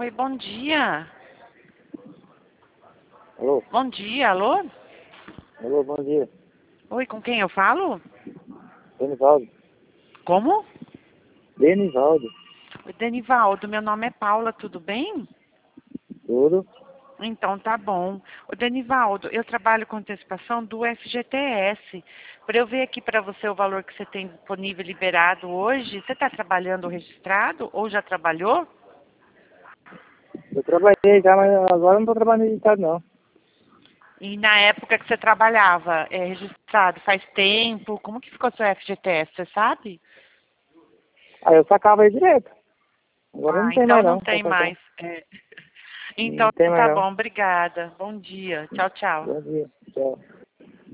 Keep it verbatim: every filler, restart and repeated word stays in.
Oi, bom dia. Alô? Bom dia, alô? Alô, bom dia. Oi, com quem eu falo? Denivaldo. Como? Denivaldo. Oi, Denivaldo, meu nome é Paula, tudo bem? Tudo? Então tá bom. Ô, Denivaldo, eu trabalho com antecipação do F G T S. Para eu ver aqui para você o valor que você tem disponível liberado hoje, você está trabalhando registrado ou já trabalhou? Eu trabalhei já, mas agora não tô trabalhando no estado, não. E na época que você trabalhava, é registrado, faz tempo, como que ficou seu F G T S, você sabe? Aí eu sacava aí direto. Agora Ah, não tem então mais não não pra tem sacar. mais. É. Não Então tem mais tá não. bom, obrigada. Bom dia. Tchau, tchau. Bom dia. Tchau.